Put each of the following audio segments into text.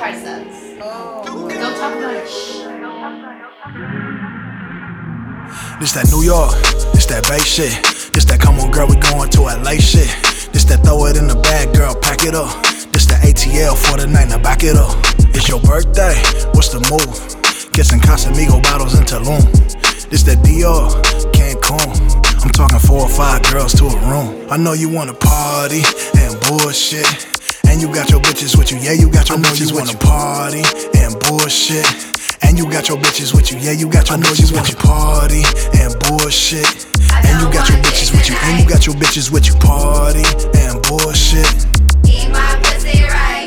part sucks. Don't talk about it. Shh. This that New York, this that Bay shit. This that come on girl, we going to LA shit. This that throw it in the bag, girl, pack it up. This that ATL for the night, now back it up. It's your birthday, what's the move? Kissing Casamigo bottles in Tulum. This that Dior, Cancun. I'm talking 4 or 5 girls to a room. I know you wanna party and bullshit, and you got your bitches with you, yeah, you got your bitches with you. Party and bullshit, and you got your bitches with you, yeah, you got your bitches with you. Party and bullshit, and you got your bitches with you, and you got your bitches with you. Party and bullshit. Eat my pussy right.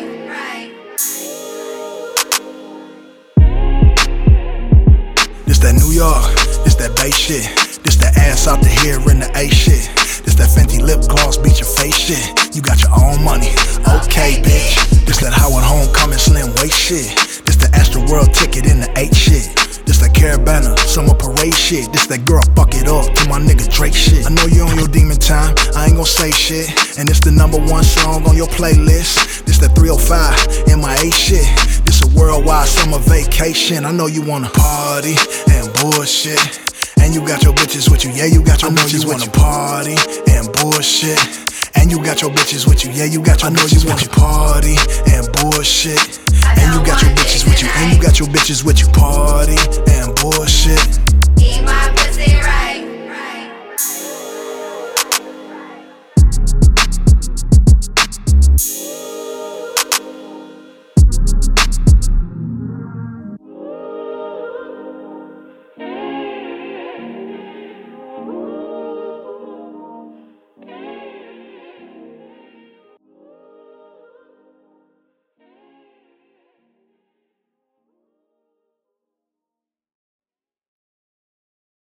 This that New York, this that Bay shit. This that ass out the here in the A shit. This that Fenty lip gloss, beat your face shit. You got your own money, okay bitch. This that Howard Homecoming slim waist shit. This the Astro World ticket in the 8 shit. This that Caravana summer parade shit. This that girl fuck it up to my nigga Drake shit. I know you on your demon time, I ain't gon' say shit. And it's the #1 song on your playlist. This that 305 in my A shit. This a worldwide summer vacation. I know you wanna party and bullshit, and you got your bitches with you, yeah, you got your bitches with you. Party and bullshit, and you got your bitches with you, yeah, you got your bitches with you. Party and bullshit, and you got your bitches with you, and you got your bitches with you. Party and bullshit. Eat my